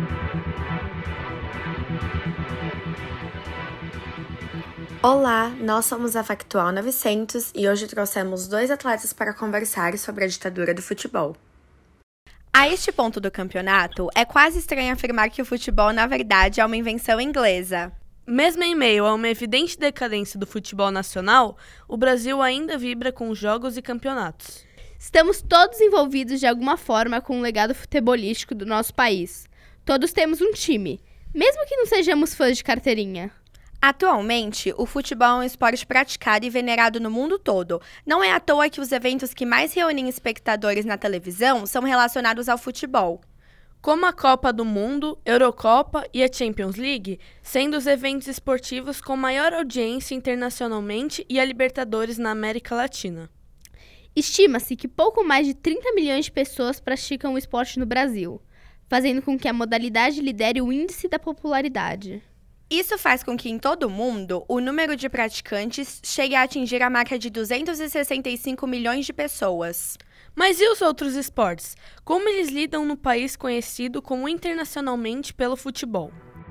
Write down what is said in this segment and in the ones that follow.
Olá, nós somos a Factual 900 e hoje trouxemos 2 atletas para conversar sobre a ditadura do futebol. A este ponto do campeonato, é quase estranho afirmar que o futebol, na verdade, é uma invenção inglesa. Mesmo em meio a uma evidente decadência do futebol nacional, o Brasil ainda vibra com jogos e campeonatos. Estamos todos envolvidos de alguma forma com o legado futebolístico do nosso país. Todos temos um time, mesmo que não sejamos fãs de carteirinha. Atualmente, o futebol é um esporte praticado e venerado no mundo todo. Não é à toa que os eventos que mais reúnem espectadores na televisão são relacionados ao futebol. Como a Copa do Mundo, Eurocopa e a Champions League, sendo os eventos esportivos com maior audiência internacionalmente e a Libertadores na América Latina. Estima-se que pouco mais de 30 milhões de pessoas praticam o esporte no Brasil, fazendo com que a modalidade lidere o índice da popularidade. Isso faz com que, em todo o mundo, o número de praticantes chegue a atingir a marca de 265 milhões de pessoas. Mas e os outros esportes? Como eles lidam no país conhecido como internacionalmente pelo futebol?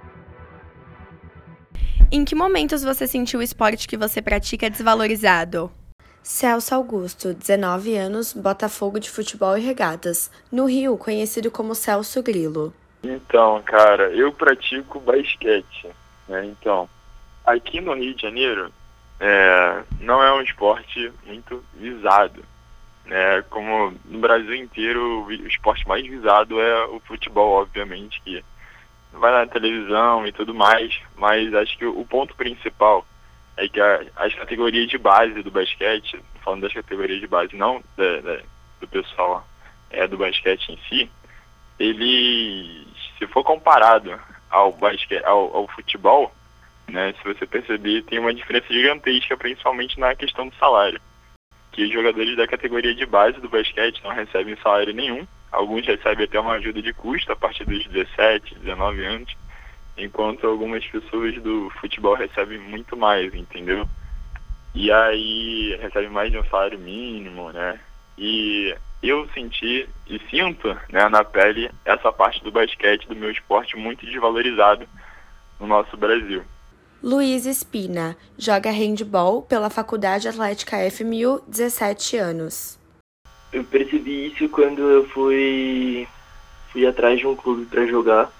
Em que momentos você sentiu o esporte que você pratica desvalorizado? Celso Augusto, 19 anos, Botafogo de Futebol e Regatas. No Rio, conhecido como Celso Grilo. Então, cara, eu pratico basquete, né? Então, aqui no Rio de Janeiro, não é um esporte muito visado, né? Como no Brasil inteiro, o esporte mais visado é o futebol, obviamente, que vai na televisão e tudo mais, mas acho que o ponto principal é que as categorias de base do basquete, falando das categorias de base, não do pessoal do basquete em si, ele, se for comparado ao futebol, né, se você perceber, tem uma diferença gigantesca, principalmente na questão do salário. Que os jogadores da categoria de base do basquete não recebem salário nenhum. Alguns recebem até uma ajuda de custo a partir dos 17, 19 anos, enquanto algumas pessoas do futebol recebem muito mais, entendeu? E aí recebem mais de um salário mínimo, né? E eu senti e sinto, né, na pele essa parte do basquete, do meu esporte, muito desvalorizado no nosso Brasil. Luiz Espina, joga handball pela Faculdade Atlética FMU, 17 anos. Eu percebi isso quando eu fui atrás de um clube para jogar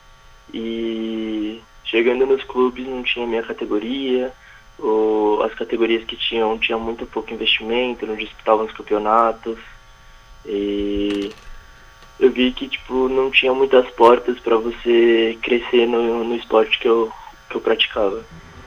e chegando nos clubes não tinha minha categoria, ou as categorias que tinham muito pouco investimento, não disputavam os campeonatos. E eu vi que não tinha muitas portas para você crescer no esporte que eu praticava.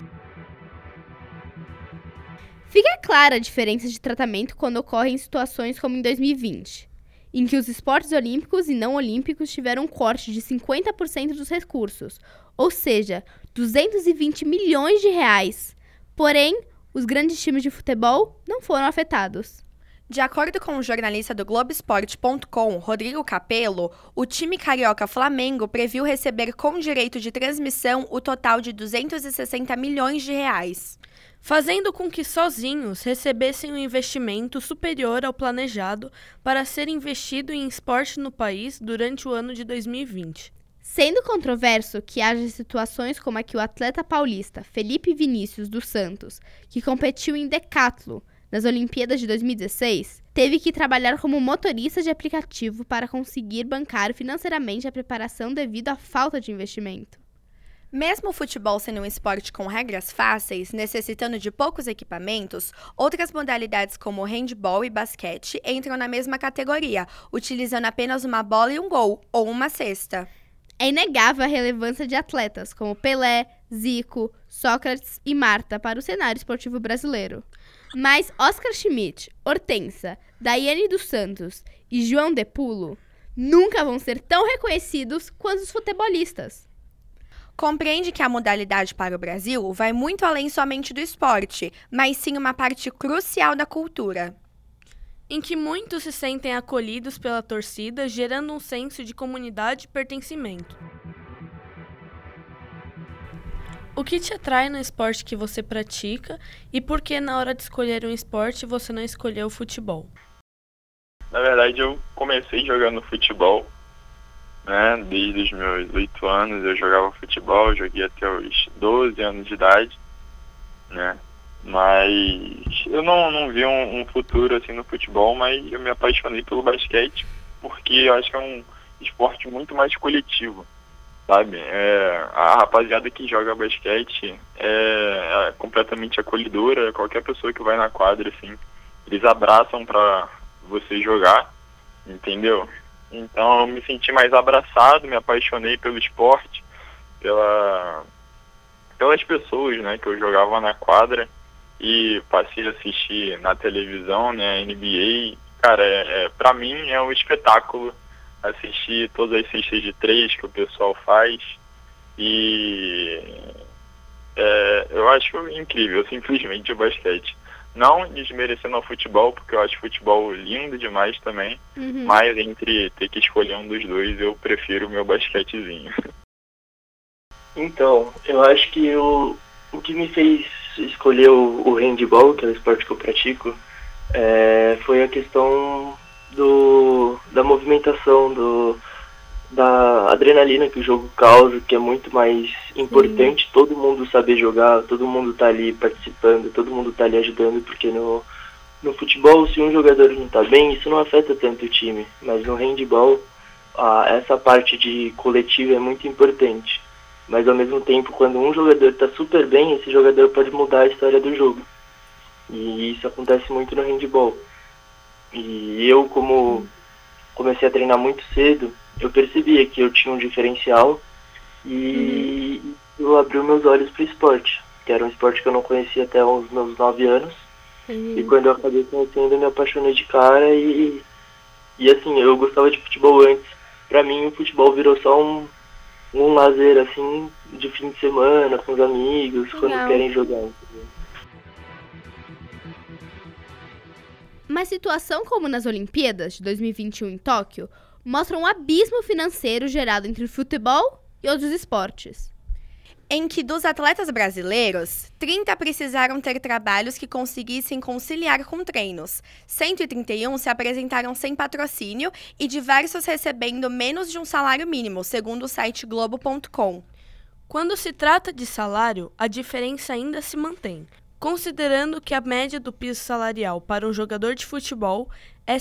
Fica clara a diferença de tratamento quando ocorre em situações como em 2020, em que os esportes olímpicos e não olímpicos tiveram um corte de 50% dos recursos, ou seja, 220 milhões de reais. Porém, os grandes times de futebol não foram afetados. De acordo com o jornalista do Globoesporte.com, Rodrigo Capello, o time carioca Flamengo previu receber com direito de transmissão o total de 260 milhões de reais. Fazendo com que sozinhos recebessem um investimento superior ao planejado para ser investido em esporte no país durante o ano de 2020. Sendo controverso que haja situações como a que o atleta paulista Felipe Vinícius dos Santos, que competiu em decathlon nas Olimpíadas de 2016, teve que trabalhar como motorista de aplicativo para conseguir bancar financeiramente a preparação devido à falta de investimento. Mesmo o futebol sendo um esporte com regras fáceis, necessitando de poucos equipamentos, outras modalidades como handball e basquete entram na mesma categoria, utilizando apenas uma bola e um gol, ou uma cesta. É inegável a relevância de atletas como Pelé, Zico, Sócrates e Marta para o cenário esportivo brasileiro. Mas Oscar Schmidt, Hortência, Daiane dos Santos e João de Pulo nunca vão ser tão reconhecidos quanto os futebolistas. Compreende que a modalidade para o Brasil vai muito além somente do esporte, mas sim uma parte crucial da cultura. Em que muitos se sentem acolhidos pela torcida, gerando um senso de comunidade e pertencimento. O que te atrai no esporte que você pratica e por que na hora de escolher um esporte você não escolheu o futebol? Na verdade, eu comecei jogando futebol né? Desde os meus 8 anos eu jogava futebol, joguei até os 12 anos de idade, né? Mas eu não vi um futuro assim no futebol, mas eu me apaixonei pelo basquete porque eu acho que é um esporte muito mais coletivo, sabe? A rapaziada que joga basquete é completamente acolhedora, qualquer pessoa que vai na quadra, assim, eles abraçam pra você jogar, entendeu? Então eu me senti mais abraçado, me apaixonei pelo esporte, pelas pessoas, né, que eu jogava na quadra e passei a assistir na televisão, né, NBA. Cara, pra mim é um espetáculo assistir todas as cestas de 3 que o pessoal faz e eu acho incrível, simplesmente, o basquete. Não desmerecendo ao futebol, porque eu acho futebol lindo demais também, mas entre ter que escolher um dos dois, eu prefiro o meu basquetezinho. Então, eu acho que o que me fez escolher o handball, que é o esporte que eu pratico, foi a questão da movimentação, da adrenalina que o jogo causa, que é muito mais importante todo mundo saber jogar, todo mundo tá ali participando, todo mundo tá ali ajudando, porque no futebol, se um jogador não tá bem, isso não afeta tanto o time, mas no handball, essa parte de coletivo é muito importante. Mas ao mesmo tempo, quando um jogador tá super bem, esse jogador pode mudar a história do jogo. E isso acontece muito no handball. E eu, como comecei a treinar muito cedo, eu percebia que eu tinha um diferencial e eu abri meus olhos para o esporte, que era um esporte que eu não conhecia até os meus 9 anos. E quando eu acabei conhecendo, eu me apaixonei de cara e assim, eu gostava de futebol antes. Pra mim, o futebol virou só um lazer, assim, de fim de semana, com os amigos, quando querem jogar. Uma situação como nas Olimpíadas de 2021 em Tóquio mostra um abismo financeiro gerado entre o futebol e outros esportes. Em que dos atletas brasileiros, 30 precisaram ter trabalhos que conseguissem conciliar com treinos. 131 se apresentaram sem patrocínio e diversos recebendo menos de um salário mínimo, segundo o site Globo.com. Quando se trata de salário, a diferença ainda se mantém. Considerando que a média do piso salarial para um jogador de futebol é R$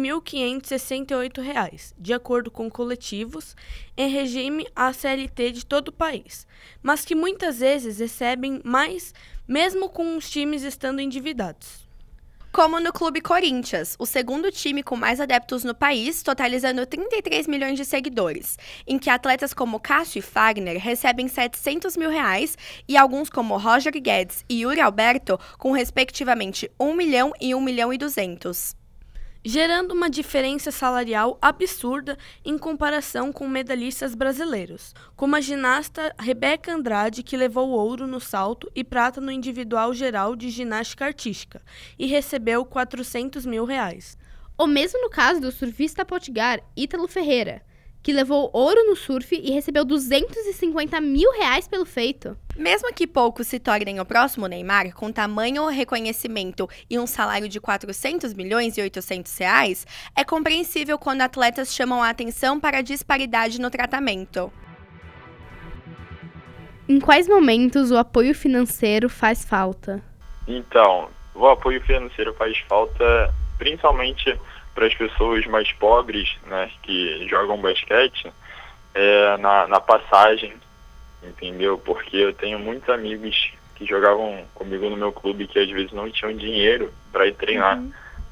7.568, de acordo com coletivos, em regime ACLT de todo o país, mas que muitas vezes recebem mais, mesmo com os times estando endividados. Como no Clube Corinthians, o segundo time com mais adeptos no país, totalizando 33 milhões de seguidores, em que atletas como Cássio e Fagner recebem R$ 700 mil e alguns como Roger Guedes e Yuri Alberto com respectivamente 1 milhão e 1 milhão e 200. Gerando uma diferença salarial absurda em comparação com medalhistas brasileiros, como a ginasta Rebeca Andrade, que levou ouro no salto e prata no individual geral de ginástica artística, e recebeu R$ 400 mil. Ou mesmo no caso do surfista potiguar Ítalo Ferreira, que levou ouro no surf e recebeu R$ 250 mil pelo feito. Mesmo que poucos se tornem o próximo Neymar, com tamanho reconhecimento e um salário de R$ 400 milhões e 800 reais, é compreensível quando atletas chamam a atenção para a disparidade no tratamento. Em quais momentos o apoio financeiro faz falta? Então, o apoio financeiro faz falta principalmente para as pessoas mais pobres, né, que jogam basquete, na passagem, entendeu? Porque eu tenho muitos amigos que jogavam comigo no meu clube que às vezes não tinham dinheiro para ir treinar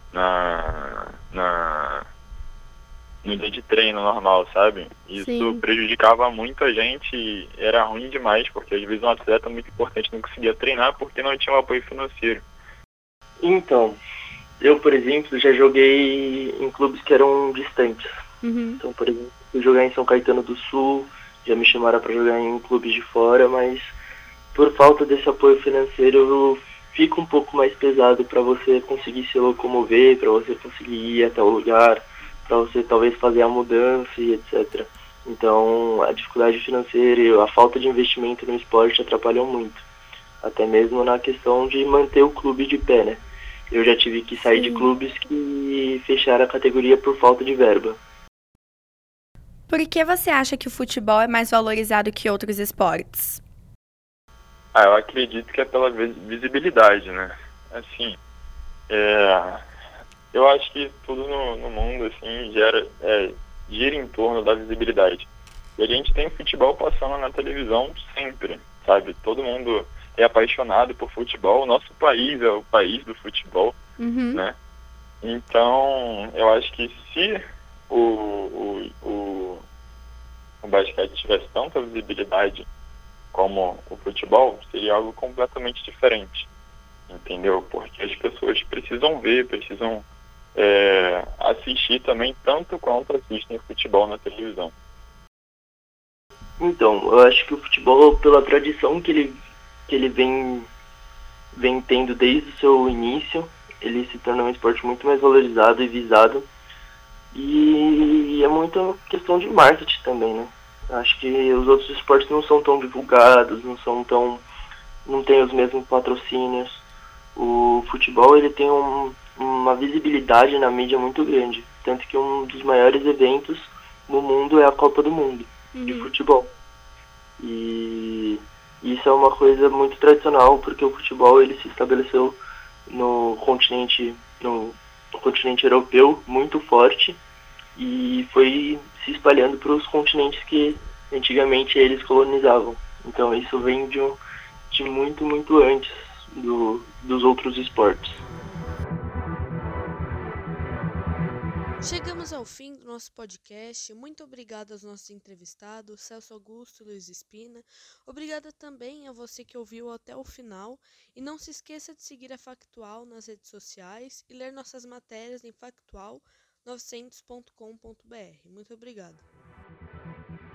no dia de treino normal, sabe? Isso prejudicava muito a gente e era ruim demais, porque às vezes um atleta muito importante não conseguia treinar porque não tinha um apoio financeiro. Então, eu, por exemplo, já joguei em clubes que eram distantes. Então, por exemplo, eu joguei em São Caetano do Sul, já me chamaram para jogar em clubes de fora, mas por falta desse apoio financeiro fica um pouco mais pesado para você conseguir se locomover, para você conseguir ir até o lugar, para você talvez fazer a mudança e etc. Então, a dificuldade financeira e a falta de investimento no esporte atrapalham muito. Até mesmo na questão de manter o clube de pé, né? Eu já tive que sair de clubes que fecharam a categoria por falta de verba. Por que você acha que o futebol é mais valorizado que outros esportes? Eu acredito que é pela visibilidade, né? Assim, eu acho que tudo no mundo, assim, gira em torno da visibilidade. E a gente tem futebol passando na televisão sempre, sabe? Todo mundo é apaixonado por futebol. O nosso país é o país do futebol, né? Então, eu acho que se o basquete tivesse tanta visibilidade como o futebol, seria algo completamente diferente, entendeu? Porque as pessoas precisam ver, precisam assistir também, tanto quanto assistem futebol na televisão. Então, eu acho que o futebol, pela tradição que ele vem tendo desde o seu início, ele se torna um esporte muito mais valorizado e visado. E é muita questão de marketing também, né? Acho que os outros esportes não são tão divulgados, não tem os mesmos patrocínios. O futebol, ele tem uma visibilidade na mídia muito grande, tanto que um dos maiores eventos no mundo é a Copa do Mundo de futebol. E isso é uma coisa muito tradicional, porque o futebol ele se estabeleceu no continente europeu muito forte e foi se espalhando para os continentes que antigamente eles colonizavam. Então isso vem de muito, muito antes dos outros esportes. Chegamos ao fim do nosso podcast. Muito obrigada aos nossos entrevistados, Celso Augusto e Luiz Espina. Obrigada também a você que ouviu até o final. E não se esqueça de seguir a Factual nas redes sociais e ler nossas matérias em factual900.com.br. Muito obrigada.